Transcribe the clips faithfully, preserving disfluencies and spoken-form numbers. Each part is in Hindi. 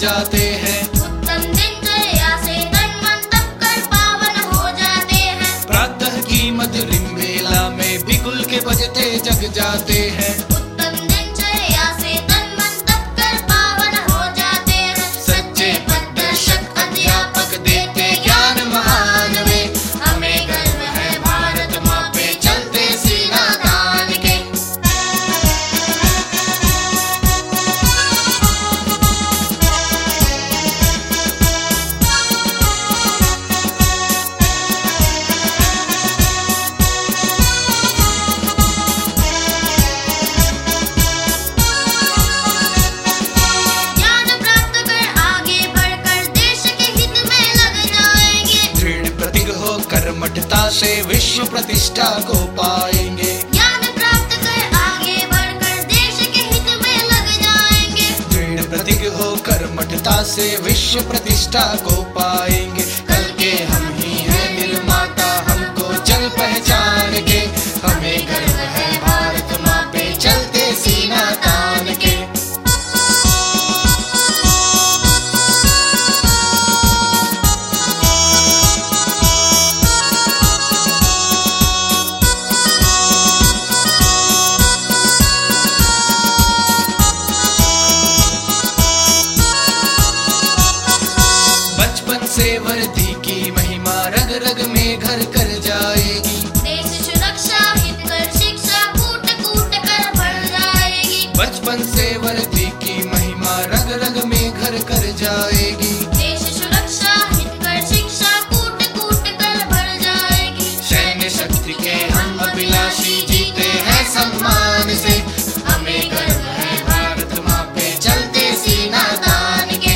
जाते हैं। उत्तम दिनचर्या से तन मन तप कर पावन हो जाते हैं। प्रातः की मधुरिम बेला में बिगुल के बजते जग जाते हैं। उत्तम दिनचर्या से तन मन तप कर पावन हो जाते हैं। सच्चे पथदर्शक अध्यापक देते ज्ञान महान वे, हमें गर्व है भारत माँ पे चलते सीना तान के। ज्ञान प्राप्त कर आगे बढ़कर देश के हित में लग जाएंगे। दृढ़ प्रतिज्ञ होकर कर्मठता से विश्व प्रतिष्ठा को पाएंगे। ज्ञान प्राप्त कर आगे बढ़कर देश के हित में लग जाएंगे। दृढ़ प्रतिज्ञ होकर कर्मठता से विश्व प्रतिष्ठा को पाएंगे। कल के हम ही हैं निर्माता, हमको चल पहचान के, हमें गर्व है भारत माँ पे चलते सीना तान के। बचपन से वर्दी की महिमा रग रग में घर कर जाएगी। देश सुरक्षा हित कर शिक्षा कूट कूट कर बढ़ जाएगी। बचपन से वर्दी की महिमा रग रग में घर कर जाएगी। देश सुरक्षा हित कर शिक्षा कूट कूट कर बढ़ जाएगी। सैन्य शक्ति के हम अभिलाषी जीते हैं सम्मान से, हमें गर्व है भारत माँ पे चलते सीना तान के।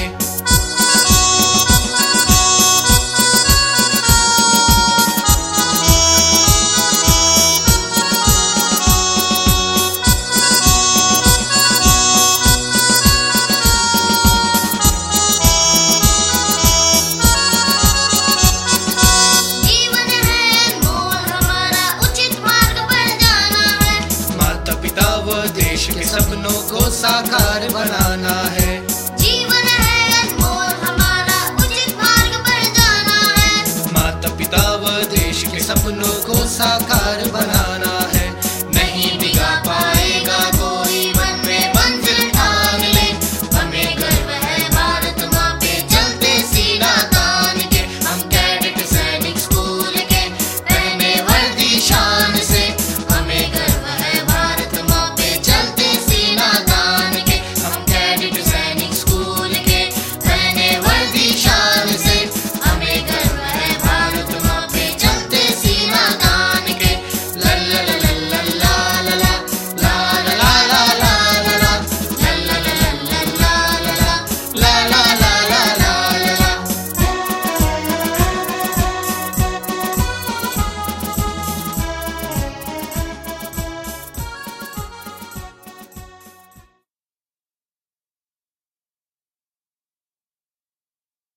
जीवन है अनमोल हमारा, उचित मार्ग पर जाना है। माता पिता व देश के सपनों को साकार बनाना है। जीवन है अनमोल हमारा, उचित मार्ग पर जाना है। माता पिता व देश के सपनों को साकार